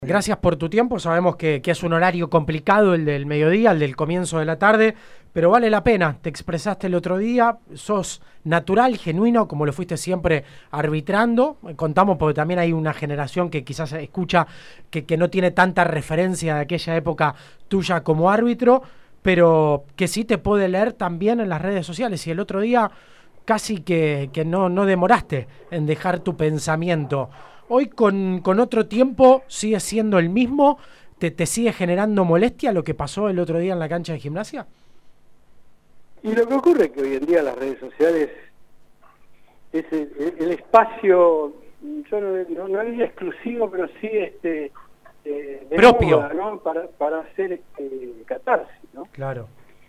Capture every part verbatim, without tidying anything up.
Gracias por tu tiempo, sabemos que, que es un horario complicado el del mediodía, el del comienzo de la tarde, pero vale la pena, te expresaste el otro día, sos natural, genuino, como lo fuiste siempre arbitrando, contamos porque también hay una generación que quizás escucha que, que no tiene tanta referencia de aquella época tuya como árbitro, pero que sí te puede leer también en las redes sociales, y el otro día casi que, que no, no demoraste en dejar tu pensamiento. Hoy con, con otro tiempo sigue siendo el mismo, ¿Te, ¿te sigue generando molestia lo que pasó el otro día en la cancha de Gimnasia? Y lo que ocurre es que hoy en día las redes sociales es el, el espacio, yo no, no, no diría exclusivo, pero sí este eh, de propio, moda, ¿no? para, para hacer este, catarsis, ¿no? Claro.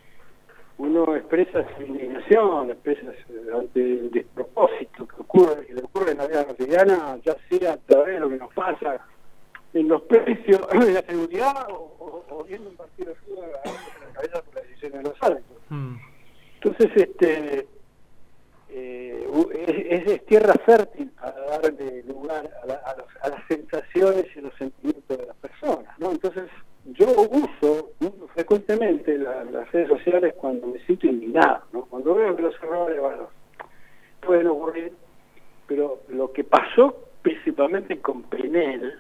Uno expresa su indignación, expresa su, ante el despropósito que ocurre, que le ocurre en la vida cotidiana, ya sea a través de lo que nos pasa en los precios de la seguridad o, o, o viendo un partido de fútbol a la cabeza por la decisión de los árbitros. Mm. Entonces, este eh, es, es tierra fértil para darle lugar a, la, a, los, a las sensaciones y los sentimientos de las personas, ¿no? Entonces, yo uso ¿no? frecuentemente la, las redes sociales cuando me siento indignado, ¿no? Cuando veo que los errores, bueno, pueden ocurrir, pero lo que pasó principalmente con Penel,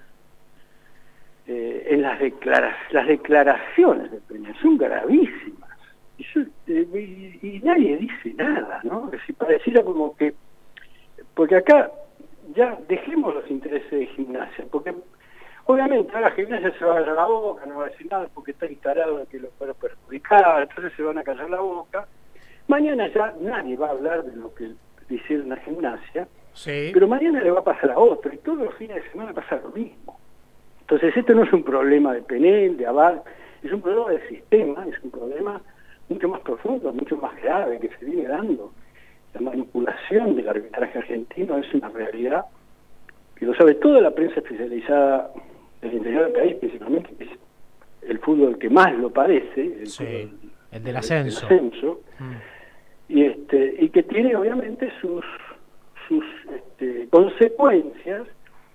eh, en las, declara las declaraciones de Penel son gravísimas, y, yo, eh, y, y nadie dice nada, ¿no? Es decir, pareciera como que, porque acá ya dejemos los intereses de Gimnasia, porque obviamente ahora Gimnasia se va a callar la boca, no va a decir nada porque está instalado en que lo puede perjudicar, entonces se van a callar la boca. Mañana ya nadie va a hablar de lo que le hicieron a Gimnasia, sí. Pero mañana le va a pasar a otro, y todos los fines de semana pasa lo mismo. Entonces esto no es un problema de Penel, de Aval, es un problema del sistema, es un problema mucho más profundo, mucho más grave que se viene dando. La manipulación del arbitraje argentino es una realidad que lo sabe toda la prensa especializada del interior del país, principalmente, que es el fútbol que más lo padece, el, sí, fútbol, el del ascenso, el ascenso mm. y este y que tiene obviamente sus sus este, consecuencias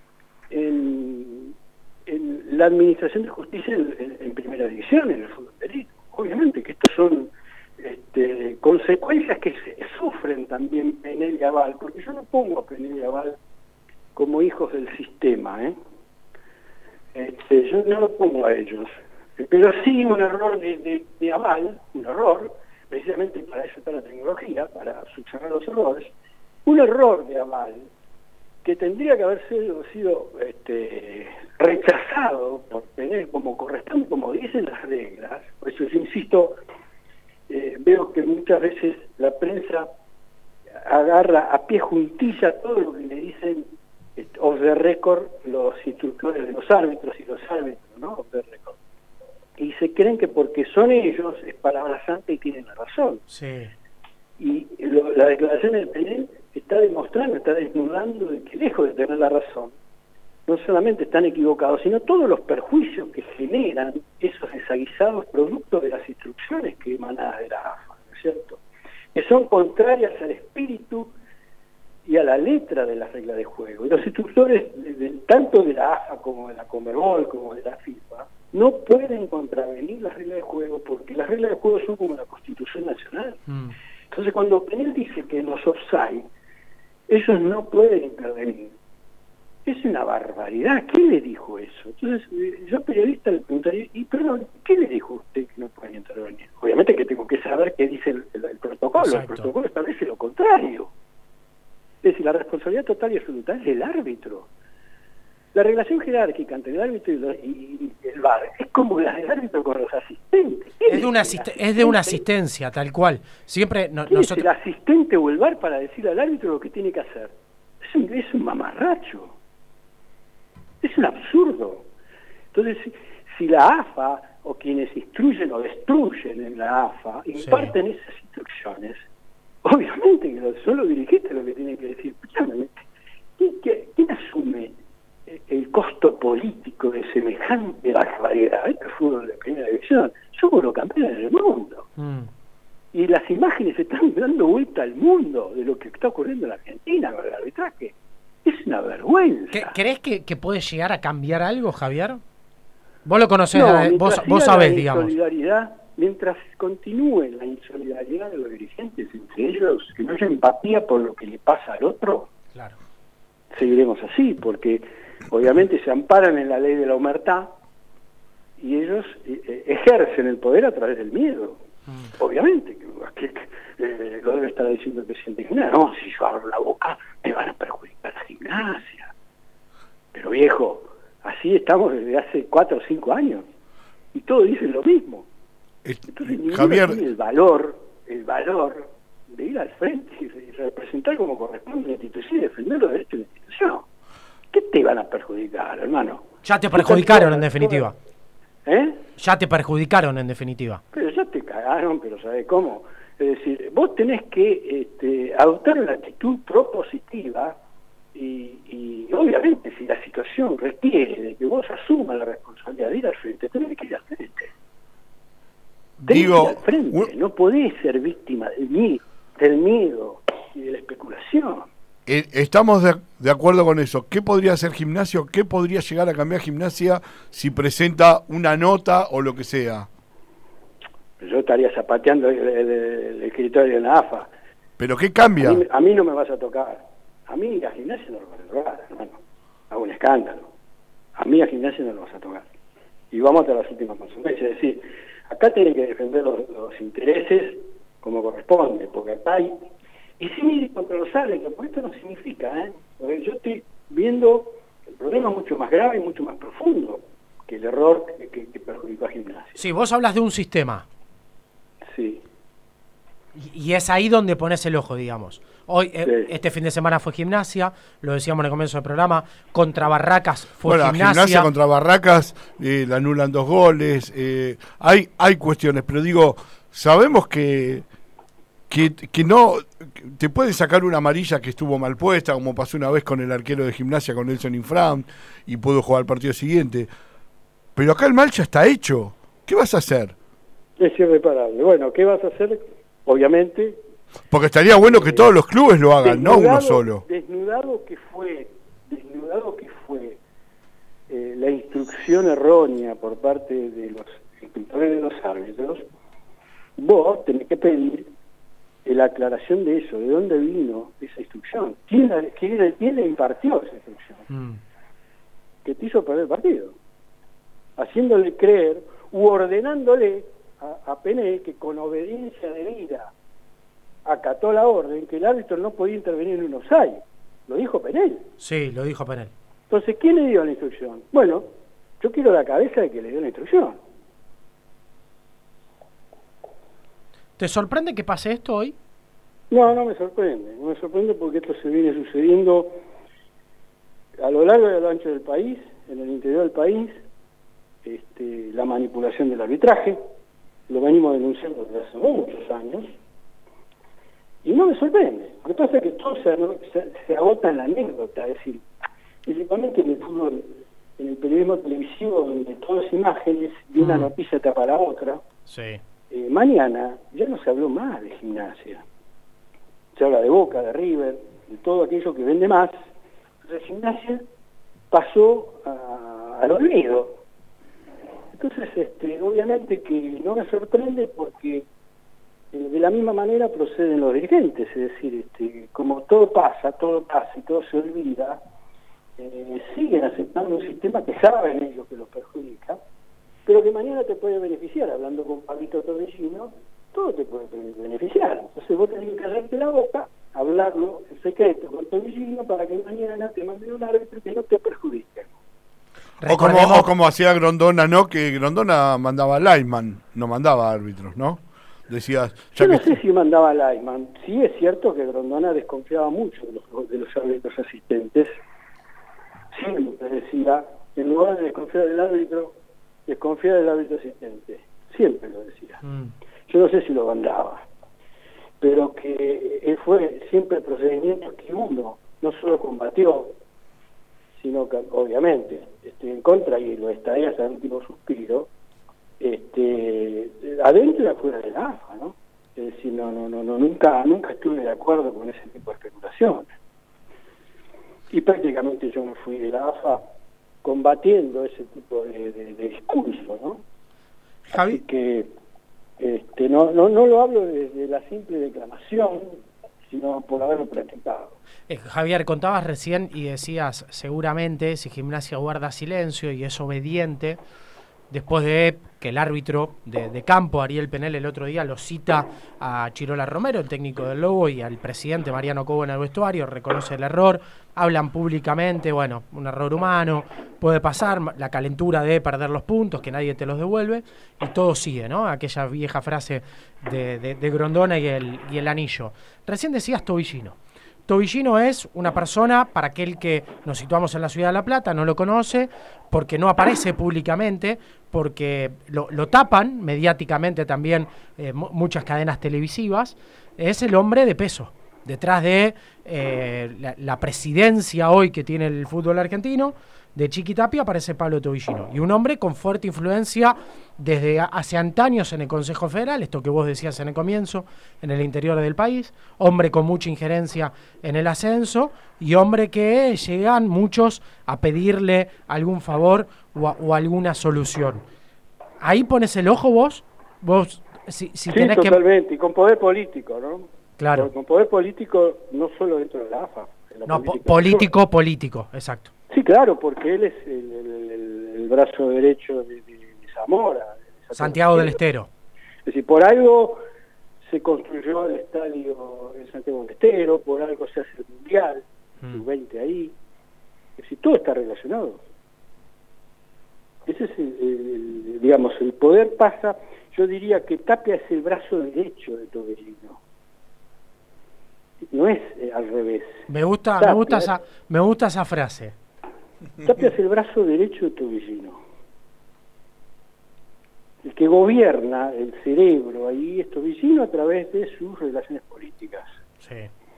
en, en la administración de justicia en, en, en primera división, en el fútbol delito. Obviamente que estas son este, consecuencias que se sufren también Penel y Aval, porque yo no pongo a Penel y Aval como hijos del sistema, ¿eh? Este, yo no lo pongo a ellos, pero sí un error de, de, de Aval, un error, precisamente para eso está la tecnología, para subsanar los errores, un error de Aval que tendría que haber sido, sido este, rechazado por Penel como corresponde, como dicen las reglas. Por eso yo insisto, eh, veo que muchas veces la prensa agarra a pie juntilla todo lo que le dicen off the record los instructores de los árbitros y los árbitros, ¿no? Off the record. Y se creen que porque son ellos es palabra santa y tienen la razón. Sí. Y lo, la declaración del Penel está demostrando, está desnudando de que lejos de tener la razón, no solamente están equivocados, sino todos los perjuicios que generan esos desaguisados productos de las instrucciones que emanadas de la A F A, ¿no es cierto? Que son contrarias al espíritu y a la letra de las reglas de juego. Y los instructores, de, de, tanto de la A F A como de la Conmebol, como de la FIFA, no pueden contravenir las reglas de juego porque las reglas de juego son como la Constitución Nacional. Mm. Entonces, cuando Penel dice que los offside, ellos no pueden intervenir. Es una barbaridad. ¿Quién le dijo eso? Entonces, yo periodista le preguntaría, y perdón, ¿qué le dijo usted que no pueden intervenir? Obviamente que tengo que saber qué dice el, el, el protocolo. Exacto. El protocolo establece lo contrario. Es decir, la responsabilidad total y absoluta es del árbitro. La relación jerárquica entre el árbitro y, lo, y, y el V A R es como la del árbitro con los asistentes. Es de, una asist es de una asistencia, tal cual. Siempre no, ¿Quién nosotros... es el asistente o el V A R para decirle al árbitro lo que tiene que hacer? Es un, es un mamarracho. Es un absurdo. Entonces, si, si la A F A o quienes instruyen o destruyen en la A F A imparten sí. esas instrucciones, obviamente que son los dirigentes los que tienen que decir, ¿quién, quién asume el costo político de semejante barbaridad? Este fútbol de primera división, somos los campeones del mundo. Mm. Y las imágenes están dando vuelta al mundo de lo que está ocurriendo en la Argentina con el arbitraje. Es una vergüenza. ¿Crees que, que puede llegar a cambiar algo, Javier? Vos lo conocés, No, eh, vos, vos siga sabés, la digamos. insolidaridad, mientras continúe la insolidaridad de los dirigentes entre ellos, que no haya empatía por lo que le pasa al otro, Claro. seguiremos así, porque obviamente se amparan en la ley de la omertá y ellos eh, ejercen el poder a través del miedo. Mm. Obviamente, que, que eh, lo debe estar diciendo el presidente Gimnasia, no, si yo abro la boca me van a perjudicar la Gimnasia. Pero viejo, así estamos desde hace cuatro o cinco años y todos dicen lo mismo. Entonces ninguno Javier... tiene el valor, el valor de ir al frente y representar como corresponde la institución y defender los derechos de la institución. ¿Qué te van a perjudicar, hermano? Ya te perjudicaron, en definitiva. ¿Eh? Ya te perjudicaron, en definitiva. Pero ya te cagaron, pero ¿sabes cómo? Es decir, vos tenés que este, adoptar una actitud propositiva y, y obviamente si la situación requiere de que vos asumas la responsabilidad de ir al frente, tenés que ir al frente. Tenés Digo, que ir al frente, un... no podés ser víctima del miedo, del miedo y de la especulación. Eh, estamos de, de acuerdo con eso. ¿Qué podría hacer Gimnasia? ¿Qué podría llegar a cambiar Gimnasia si presenta una nota o lo que sea? Yo estaría zapateando el, el, el escritorio en la A F A. ¿Pero qué cambia? A mí, a mí no me vas a tocar. A mí a Gimnasia no lo vas a tocar, hermano. Hago un escándalo. A mí a Gimnasia no lo vas a tocar. Y vamos hasta las últimas consecuencias. Es decir, acá tienen que defender los, los intereses como corresponde, porque acá hay... Y sí, contra los árbitros, porque esto no significa, ¿eh? Porque yo estoy viendo el problema mucho más grave y mucho más profundo que el error que, que, que perjudicó a Gimnasia. Sí, vos hablas de un sistema. Sí. Y, y es ahí donde pones el ojo, digamos. Hoy, eh, sí. Este fin de semana fue Gimnasia, lo decíamos en el comienzo del programa, contra Barracas fue bueno, Gimnasia. Gimnasia contra Barracas, eh, le anulan dos goles, eh, hay, hay cuestiones, pero digo, sabemos que... Que, que no te puede sacar una amarilla que estuvo mal puesta, como pasó una vez con el arquero de Gimnasia, con Nelson Infram, y pudo jugar el partido siguiente. Pero acá el mal ya está hecho. ¿Qué vas a hacer? Es irreparable. Bueno, ¿qué vas a hacer? Obviamente. Porque estaría bueno que eh, todos los clubes lo hagan, no uno solo. Desnudado que fue, desnudado que fue eh, la instrucción errónea por parte de los escritores de los árbitros, vos tenés que pedir la aclaración de eso, de dónde vino esa instrucción, quién la, quién, quién le impartió esa instrucción, mm. que te hizo perder el partido, haciéndole creer u ordenándole a, a Pené que con obediencia debida acató la orden, que el árbitro no podía intervenir en un offside. Lo dijo Penel. Sí, lo dijo Penel. Entonces, ¿quién le dio la instrucción? Bueno, yo quiero la cabeza de que le dio la instrucción. ¿Te sorprende que pase esto hoy? No, no me sorprende. No me sorprende porque esto se viene sucediendo a lo largo y a lo ancho del país, en el interior del país, este, la manipulación del arbitraje, lo venimos denunciando desde hace muchos años, y no me sorprende. Lo que pasa es que todo se, se, se agota en la anécdota, es decir, principalmente en el fútbol, en el periodismo televisivo, donde todo es imágenes, de una mm. noticia tapa la otra. Sí. Eh, mañana ya no se habló más de Gimnasia, se habla de Boca, de River, de todo aquello que vende más. Entonces Gimnasia pasó a, al olvido. Entonces este, obviamente que no me sorprende porque eh, de la misma manera proceden los dirigentes, es decir, este, como todo pasa, todo pasa y todo se olvida, eh, siguen aceptando un sistema que saben ellos que los perjudica, pero que mañana te puede beneficiar. Hablando con Pablito Torresino, todo te puede beneficiar. Entonces vos tenés que callarte la boca, hablarlo en secreto con Torresino para que mañana te manden un árbitro que no te perjudique. O como, o como hacía Grondona, ¿no? Que Grondona mandaba lineman, no mandaba árbitros, ¿no? Decías, ya Yo no que... sé si mandaba lineman. Sí es cierto que Grondona desconfiaba mucho de los, de los árbitros asistentes. Siempre decía, en lugar de desconfiar del árbitro, desconfiar del árbitro asistente. Siempre lo decía. Mm. Yo no sé si lo mandaba, pero que él fue siempre el procedimiento que uno no solo combatió, sino que obviamente estoy en contra y lo estaría hasta el último suspiro, este, adentro y afuera de la A F A, ¿no? Es decir, no, no, no, no, nunca, nunca estuve de acuerdo con ese tipo de especulaciones. Y prácticamente yo me fui de la A F A combatiendo ese tipo de, de, de discurso, ¿no? Javi. Así que este, no, no, no lo hablo desde la simple declamación, sino por haberlo practicado. Eh, Javier, contabas recién y decías, seguramente, si Gimnasia guarda silencio y es obediente, después de que el árbitro de, de campo, Ariel Penel, el otro día lo cita a Chirola Romero, el técnico del Lobo, y al presidente Mariano Cobo en el vestuario, reconoce el error, hablan públicamente, bueno, un error humano, puede pasar, la calentura de perder los puntos, que nadie te los devuelve, y todo sigue, ¿no? Aquella vieja frase de, de, de Grondona y el, y el anillo. Recién decías Tobillino. Tobillino es una persona, para aquel que nos situamos en la ciudad de La Plata, no lo conoce, porque no aparece públicamente, porque lo, lo tapan mediáticamente también eh, muchas cadenas televisivas, es el hombre de peso. Detrás de eh, la, la presidencia hoy que tiene el fútbol argentino, de Chiqui Tapia, aparece Pablo Tobillino. Y un hombre con fuerte influencia desde hace antaños en el Consejo Federal, esto que vos decías en el comienzo, en el interior del país, hombre con mucha injerencia en el ascenso, y hombre que llegan muchos a pedirle algún favor o, a, o alguna solución. Ahí pones el ojo vos, vos si, si sí, tenés totalmente, que... y con poder político, ¿no? Claro. Porque con poder político no solo dentro de la A F A. La no, po político, político, exacto. Sí, claro, porque él es el, el, el, el brazo derecho de, de, de Zamora. De Santiago del Estero. Es decir, por algo se construyó el estadio en Santiago del Estero, por algo se hace el Mundial, mm. sub veinte ahí. Es decir, todo está relacionado. Ese es, el, el, digamos, el poder pasa, yo diría que Tapia es el brazo derecho de Tobillino. No es eh, al revés. Me gusta, Tapia, me gusta esa, me gusta esa frase. Tapia es el brazo derecho de Tobillino. El que gobierna el cerebro ahí es Tobillino a través de sus relaciones políticas. Sí.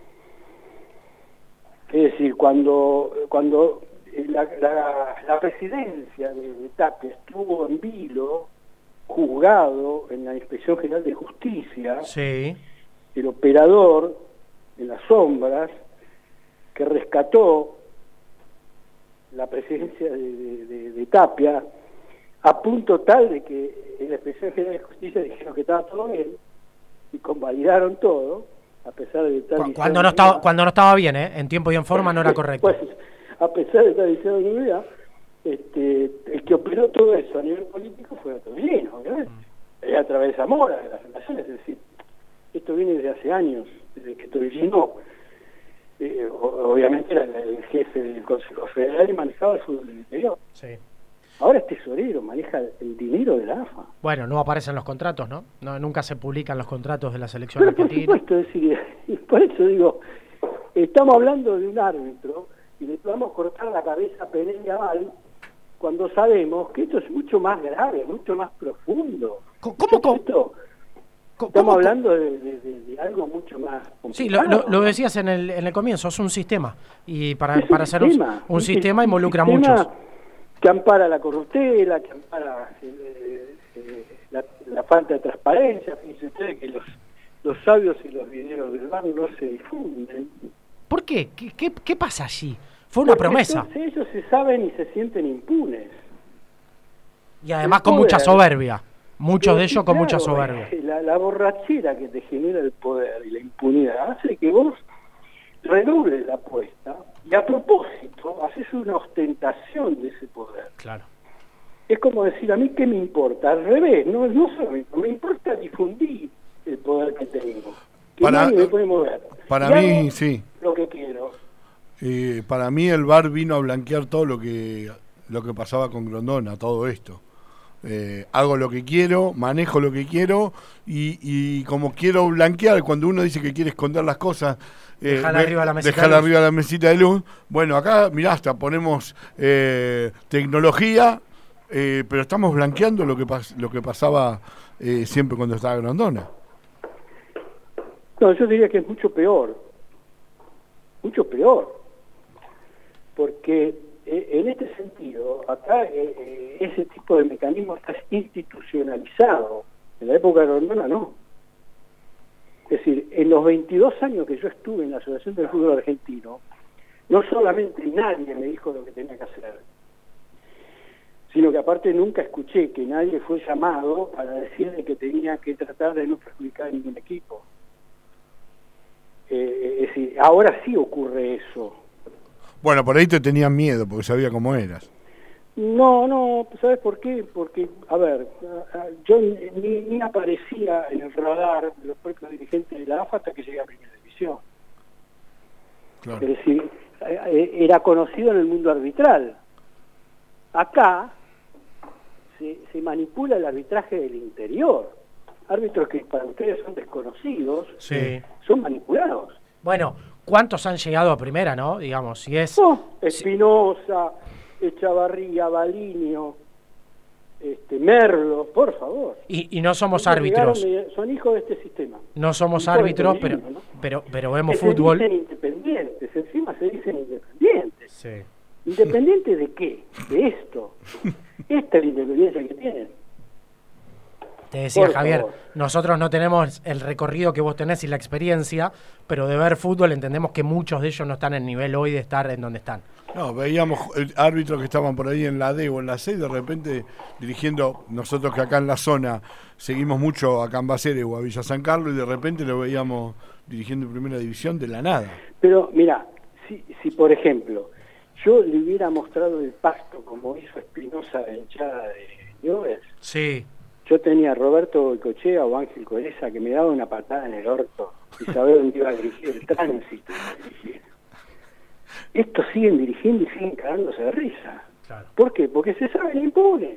Es decir, cuando cuando la, la, la presidencia de, de Tapia estuvo en vilo, juzgado en la Inspección General de Justicia, sí. el operador en las sombras que rescató la presidencia de, de, de, de Tapia a punto tal de que en la Inspección General de Justicia dijeron que estaba todo bien y convalidaron todo a pesar de estar Cu cuando no estaba cuando no estaba bien, ¿eh? En tiempo y en forma no era correcto. Pues, a pesar de estar diciendo unidad, este, el que operó todo eso a nivel político fue Tobillino, obviamente, mm. a través de Zamora, de las relaciones, es decir, esto viene desde hace años, desde que Tobillino eh, obviamente era el jefe del Consejo Federal y manejaba el fútbol del interior. Sí. Ahora es tesorero, maneja el dinero de la A F A. Bueno, no aparecen los contratos, ¿no? no nunca se publican los contratos de la selección Pero argentina. por supuesto, es decir, y por eso digo, estamos hablando de un árbitro y le podemos cortar la cabeza a Penel y a Val cuando sabemos que esto es mucho más grave, mucho más profundo. ¿Cómo? ¿Cómo? Esto, ¿Cómo, estamos cómo, hablando de, de, de, de algo mucho más complicado. Sí, lo, lo, lo decías en el, en el comienzo, es un sistema. Y para, es para hacer un, un, un sistema involucra a muchos. Que ampara la corruptela, que ampara eh, eh, la, la falta de transparencia. Fíjense ustedes que los, los sabios y los videos del bar no se difunden. ¿Por qué? ¿Qué, qué, qué pasa allí? Fue una Porque promesa. Entonces ellos se saben y se sienten impunes. Y además con mucha soberbia. Muchos de ellos con claro, mucha soberbia. La, la borrachera que te genera el poder y la impunidad hace que vos redobles la apuesta y a propósito haces una ostentación de ese poder. Claro. Es como decir, a mí qué me importa, al revés, no, no solamente, me importa difundir el poder que tengo. Que para, nadie me puede mover. Para y mí, sí. Lo que quiero. Eh, para mí el V A R vino a blanquear todo lo que lo que pasaba con Grondona, todo esto. Eh, hago lo que quiero, manejo lo que quiero y, y como quiero blanquear, cuando uno dice que quiere esconder las cosas, eh, dejar arriba la mesita dejar de luz. arriba la mesita de luz. Bueno, acá, mirá, hasta ponemos eh, tecnología, eh, pero estamos blanqueando lo que pas lo que pasaba eh, siempre cuando estaba Grondona. No, yo diría que es mucho peor, mucho peor, porque en este sentido, acá eh, ese tipo de mecanismo está institucionalizado. En la época de Grondona no. Es decir, en los veintidós años que yo estuve en la Asociación del Fútbol Argentino, no solamente nadie me dijo lo que tenía que hacer, sino que aparte nunca escuché que nadie fue llamado para decirle que tenía que tratar de no perjudicar a ningún equipo. Eh, es decir, ahora sí ocurre eso. Bueno, por ahí te tenían miedo, porque sabía cómo eras. No, no, ¿sabes por qué? Porque, a ver, yo ni, ni aparecía en el radar de los propios dirigentes de la A F A hasta que llegué a Primera División. Claro. Es decir, era conocido en el mundo arbitral. Acá se, se manipula el arbitraje del interior. Árbitros que para ustedes son desconocidos, sí. son manipulados. Bueno, ¿cuántos han llegado a primera, no? Digamos, si es... Oh, Espinosa, Echavarría, Balinio, este, Merlo, por favor. Y, y no somos Ellos árbitros. llegaron, son hijos de este sistema. No somos Hijos árbitros, de pero, Torino, ¿no? pero, pero vemos que fútbol. Se dicen independientes, encima se dicen independientes. Sí. ¿Independiente de qué? De esto. Esta es la independencia que tienen. Te decía, Por Javier, favor. nosotros no tenemos el recorrido que vos tenés y la experiencia, pero de ver fútbol entendemos que muchos de ellos no están en el nivel hoy de estar en donde están. No, veíamos árbitros que estaban por ahí en la D o en la C, de repente dirigiendo, nosotros que acá en la zona seguimos mucho a Cambaceres o a Villa San Carlos, y de repente lo veíamos dirigiendo en Primera División de la nada. Pero, mira, si, si por ejemplo, yo le hubiera mostrado el pasto como hizo Espinosa de hinchada de Newell's, Sí. yo tenía a Roberto Boicochea o Ángel Coreza que me daba una patada en el orto y saber dónde iba a dirigir el tránsito. Iba a dirigir. Estos siguen dirigiendo y siguen cagándose de risa. Claro. ¿Por qué? Porque se saben impunes.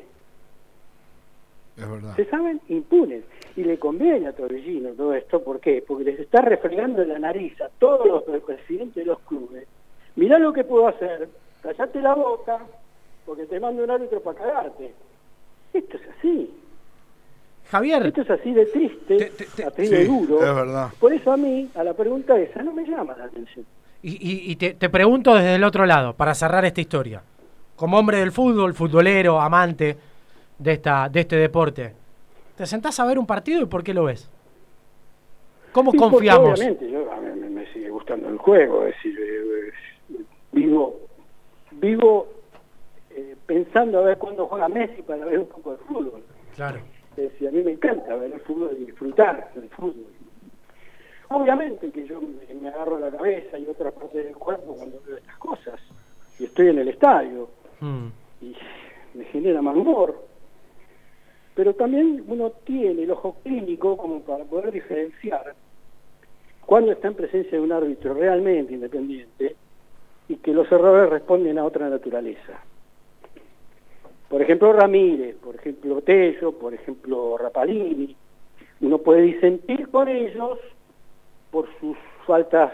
Es verdad. Se saben impunes. Y le conviene a Torellino todo esto. ¿Por qué? Porque les está refregando en la nariz a todos los presidentes de los clubes. Mirá lo que puedo hacer. Callate la boca porque te mando un árbitro para cagarte. Esto es así. Javier, Esto es así de triste, Te- te- te- así de Sí, duro. es verdad. Por eso a mí, a la pregunta esa, no me llama la atención. y, y, y te, te pregunto desde el otro lado, para cerrar esta historia. Como hombre del fútbol, futbolero, amante de, esta, de este deporte, ¿te sentás a ver un partido y por qué lo ves? ¿Cómo Sí, porque confiamos? obviamente, yo, a mí me, me sigue gustando el juego, es decir, eh, eh, vivo, vivo eh, pensando a ver cuándo juega Messi para ver un poco de fútbol. Claro. Es decir, a mí me encanta ver el fútbol y disfrutar del fútbol. Obviamente que yo me, me agarro la cabeza y otra parte del cuerpo cuando veo estas cosas. Y estoy en el estadio Mm. y me genera mal humor. Pero también uno tiene el ojo clínico como para poder diferenciar cuando está en presencia de un árbitro realmente independiente y que los errores responden a otra naturaleza. Por ejemplo, Ramírez, por ejemplo, Tello, por ejemplo, Rapalini. Uno puede disentir con ellos por sus faltas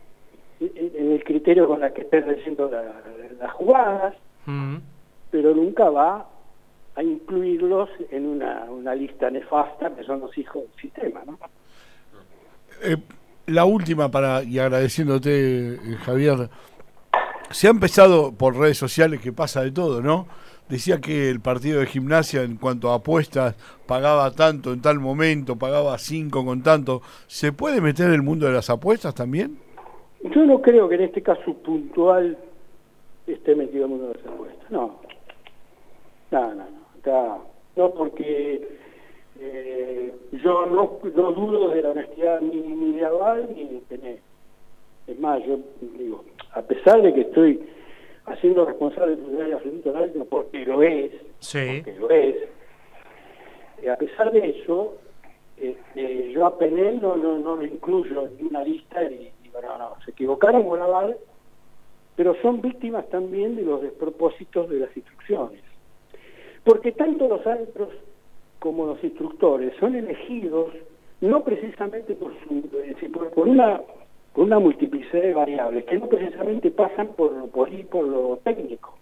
en el criterio con la que estén leyendo la, las jugadas, Mm. pero nunca va a incluirlos en una, una lista nefasta que son los hijos del sistema, ¿no? Eh, la última, para y agradeciéndote, eh, Javier, se ha empezado por redes sociales, que pasa de todo, ¿no? Decía que el partido de Gimnasia, en cuanto a apuestas, pagaba tanto en tal momento, pagaba cinco con tanto. ¿Se puede meter en el mundo de las apuestas también? Yo no creo que en este caso puntual esté metido en el mundo de las apuestas, no. No, no, no. Está, no porque eh, yo no, no dudo de la honestidad ni, ni de Aval ni de Pené. Es más, yo digo, a pesar de que estoy haciendo responsable del absoluto al árbitro porque lo es, Sí. porque lo es, eh, a pesar de eso, eh, eh, yo a Pené no, no, no lo incluyo en una lista y digo, no, no, se equivocaron con Aval, pero son víctimas también de los despropósitos de las instrucciones. Porque tanto los árbitros como los instructores son elegidos no precisamente por, su, es decir, por, por una por una multiplicidad de variables que no precisamente pasan por, por ir por lo técnico.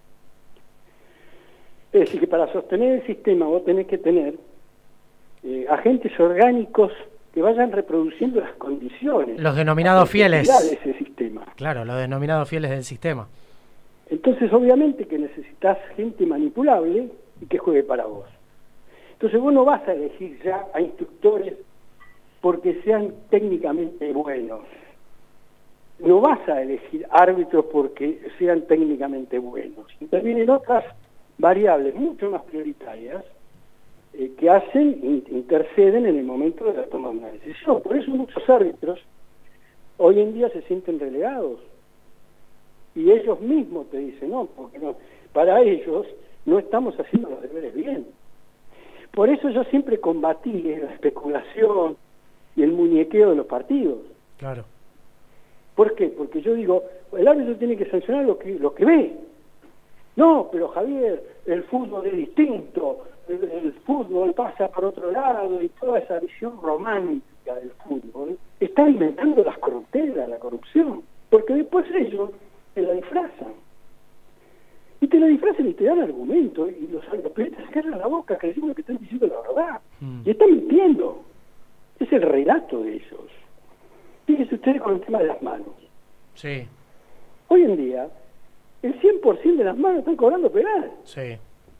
Es decir, que para sostener el sistema vos tenés que tener eh, agentes orgánicos que vayan reproduciendo las condiciones. Los denominados fieles. De ese sistema. Claro, los denominados fieles del sistema. Entonces, obviamente que necesitas gente manipulable y que juegue para vos. Entonces, vos no vas a elegir ya a instructores porque sean técnicamente buenos. No vas a elegir árbitros porque sean técnicamente buenos. Intervienen otras variables mucho más prioritarias eh, que hacen, in, interceden en el momento de la toma de una decisión. Por eso muchos árbitros hoy en día se sienten relegados y ellos mismos te dicen, no, porque no, para ellos no estamos haciendo los deberes bien. Por eso yo siempre combatí la especulación y el muñequeo de los partidos. Claro. ¿Por qué? Porque yo digo, el árbitro tiene que sancionar lo que lo que ve. No, pero Javier, el fútbol es distinto, el, el fútbol pasa por otro lado y toda esa visión romántica del fútbol está inventando las corruptelas, la corrupción, porque después ellos te la disfrazan. Y te la disfrazan y te dan argumentos, y los, los periodistas se cargan la boca creyendo que están diciendo la verdad. Mm. Y están mintiendo. Es el relato de ellos. Fíjense ustedes con el tema de las manos. Sí. Hoy en día, el cien por ciento de las manos están cobrando penal. Sí.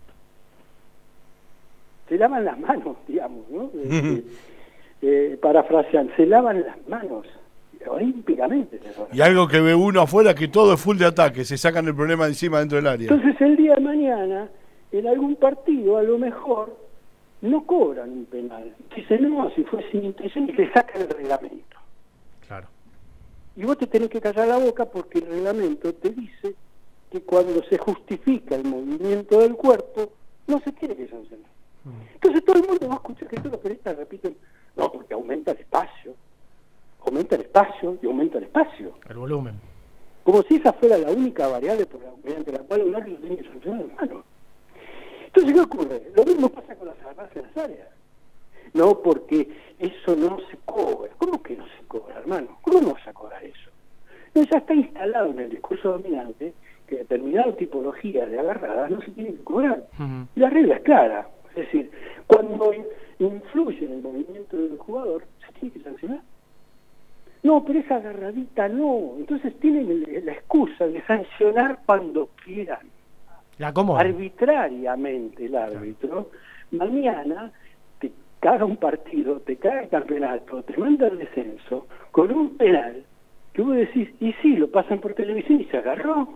Se lavan las manos, digamos, ¿no? eh, eh, parafrasean, se lavan las manos. Olímpicamente. Y algo que ve uno afuera, que todo es full de ataque, se sacan el problema de encima dentro del área. Entonces el día de mañana, en algún partido, a lo mejor, no cobran un penal. Dicen, no, si fue sin intención, y le sacan el reglamento. Claro. Y vos te tenés que callar la boca porque el reglamento te dice que cuando se justifica el movimiento del cuerpo, no se tiene que sancionar. Mm. Entonces todo el mundo va a escuchar que todos los periodistas repiten, no, porque aumenta el espacio. Aumenta el espacio y aumenta el espacio. El volumen. Como si esa fuera la única variable por la, mediante la cual un árbitro tiene que sancionar el mano. Entonces, ¿qué ocurre? Lo mismo pasa con las agarras en las áreas. No, porque eso no se cobra. ¿Cómo que no se cobra, hermano? ¿Cómo no vas a cobrar eso? No, ya está instalado en el discurso dominante que determinada tipología de agarradas no se tiene que cobrar. Uh-huh. Y la regla es clara. Es decir, cuando influye en el movimiento del jugador, se tiene que sancionar. No, pero esa agarradita no. Entonces tienen el, la excusa de sancionar cuando quieran. La acomodan. Arbitrariamente el árbitro. Claro. Mañana te caga un partido, te caga el campeonato, te manda el descenso con un penal que vos decís, y sí, lo pasan por televisión y se agarró.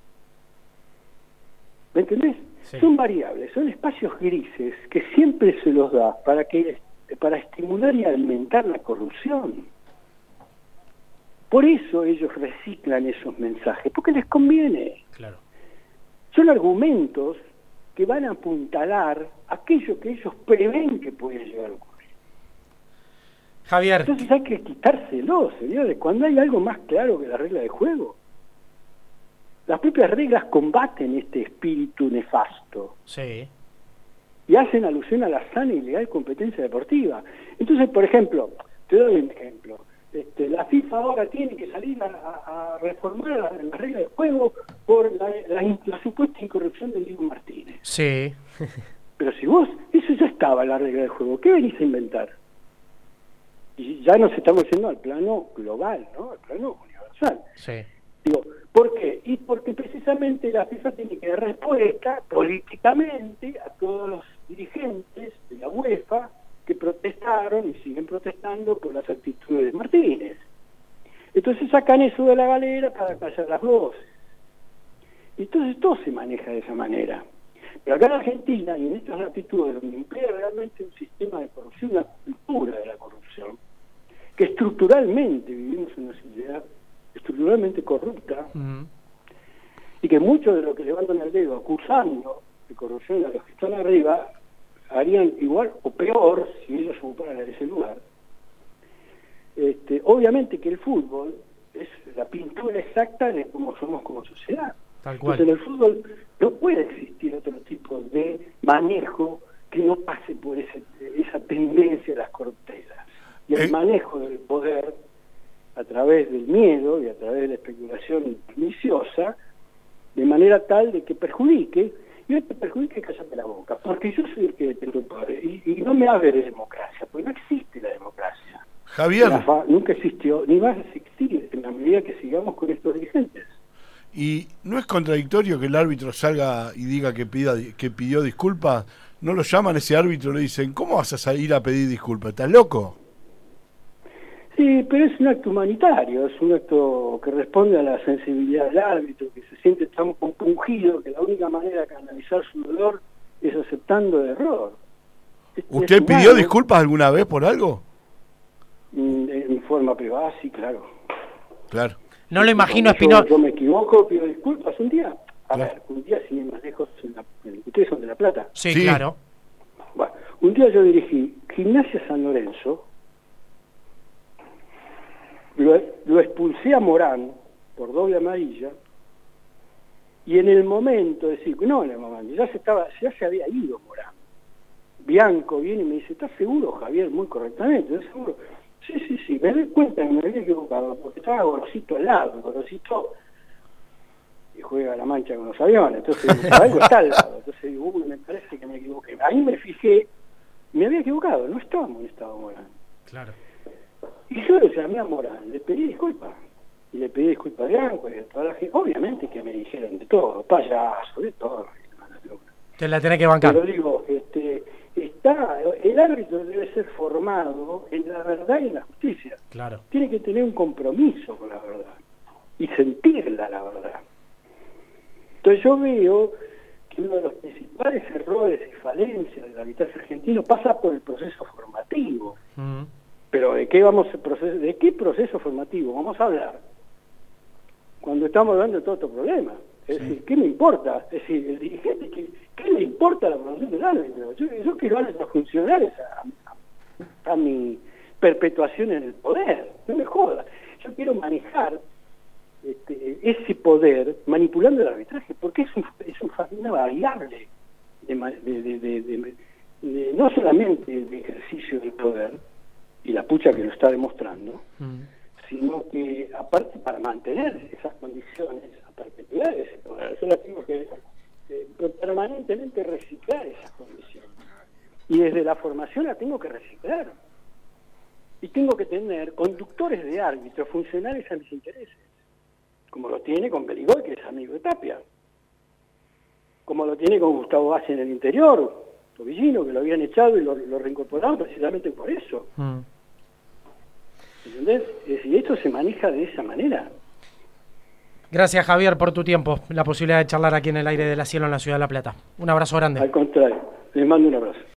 ¿Me entendés? Sí. Son variables, son espacios grises que siempre se los da para que para estimular y alimentar la corrupción. Por eso ellos reciclan esos mensajes, porque les conviene. Claro. Son argumentos que van a apuntalar aquello que ellos prevén que puede llegar a ocurrir. Javier. Entonces hay que quitárselo, señores, cuando hay algo más claro que la regla de juego. Las propias reglas combaten este espíritu nefasto. Sí. Y hacen alusión a la sana y legal competencia deportiva. Entonces, por ejemplo, te doy un ejemplo. Este, la FIFA ahora tiene que salir a, a, a reformar la, la regla de juego por la, la, la supuesta incorrupción de Diego Martínez. Sí. Pero si vos, eso ya estaba en la regla de juego, ¿qué venís a inventar? Y ya nos estamos yendo al plano global, ¿no? Al plano universal. Sí. Digo, ¿por qué? Y porque precisamente la FIFA tiene que dar respuesta políticamente a todos los dirigentes de la UEFA que protestaron y siguen protestando por las actitudes de Martínez. Entonces sacan eso de la galera para callar las voces. Entonces todo se maneja de esa manera. Pero acá en Argentina y en estas latitudes donde impera realmente un sistema de corrupción, una cultura de la corrupción, que estructuralmente vivimos en una sociedad estructuralmente corrupta, uh-huh. y que muchos de los que levantan el dedo acusando de corrupción a los que están arriba harían igual o peor si ellos ocuparan ese lugar. Este, obviamente que el fútbol es la pintura exacta de cómo somos como sociedad. Tal cual. Entonces en el fútbol no puede existir otro tipo de manejo que no pase por ese, esa tendencia a las corruptelas. Y el eh. manejo del poder a través del miedo y a través de la especulación perniciosa, de manera tal de que perjudique. Yo te perjudique, cállate la boca, porque yo soy el que detengo el poder, y, y no me hable de democracia, porque no existe la democracia. Javier. La, nunca existió, ni va a existir en la medida que sigamos con estos dirigentes. ¿Y no es contradictorio que el árbitro salga y diga que pida que pidió disculpas? ¿No lo llaman ese árbitro y le dicen, ¿cómo vas a salir a pedir disculpas? ¿Estás loco? Sí, Sí, pero es un acto humanitario, es un acto que responde a la sensibilidad del árbitro, que se siente tan compungido que la única manera de canalizar su dolor es aceptando el error. Es, ¿Usted es pidió humano. disculpas alguna vez por algo? En, en forma privada, sí, claro. Claro. No lo imagino, Cuando Espinosa. Yo, yo me equivoco, pido disculpas. Un día, a Claro. ver, un día sin ir más lejos, en la, en, ustedes son de La Plata. Sí, Sí. claro. Bueno, un día yo dirigí Gimnasia San Lorenzo, lo, lo expulsé a Morán por doble amarilla, y en el momento de decir, no, en el momento, ya se, estaba, ya se había ido Morán. Bianco viene y me dice, ¿estás seguro, Javier? Muy correctamente, ¿estás seguro? Sí, sí, sí, me doy cuenta que me había equivocado, porque estaba Gorosito al lado, Gorosito y juega a la mancha con los aviones, entonces digo, algo está al lado, entonces digo, uy, me parece que me equivoqué. Ahí me fijé, me había equivocado, no estaba molestado Morán. Claro. Y yo lo llamé a Morán, le pedí disculpas, y le pedí disculpas a Bianco y a toda la gente, obviamente que me dijeron de todo, payaso, de todo. Te la tenés que bancar. Pero digo, este, está, el árbitro debe ser formado en la verdad y en la justicia. Claro. Tiene que tener un compromiso con la verdad y sentirla la verdad. Entonces yo veo que uno de los principales errores y falencias del arbitraje argentino pasa por el proceso formativo. Mm. Pero ¿de qué vamos a proceso, de qué proceso formativo vamos a hablar cuando estamos hablando de todo otro problema? Es sí. decir, ¿qué me importa? Es decir, el dirigente, ¿qué, qué le importa la formación del árbitro? Yo, yo quiero árbitros funcionales a, a, a mi perpetuación en el poder, no me joda. Yo quiero manejar este, ese poder manipulando el arbitraje, porque es, un, es un, una variable de, de, de, de, de, de, no solamente de ejercicio del poder, y la pucha que lo está demostrando, mm. sino que aparte para mantener esas condiciones a perpetuar ese poder, yo la tengo que eh, permanentemente reciclar esas condiciones. Y desde la formación la tengo que reciclar. Y tengo que tener conductores de árbitros funcionales a mis intereses, como lo tiene con Beligoy, que es amigo de Tapia, como lo tiene con Gustavo Bassi en el interior, Tobillino, que lo habían echado y lo, lo reincorporaron precisamente por eso. Mm. ¿Entendés? Es decir, esto se maneja de esa manera. Gracias, Javier, por tu tiempo, la posibilidad de charlar aquí en el aire de la Cielo en la Ciudad de La Plata. Un abrazo grande. Al contrario, les mando un abrazo.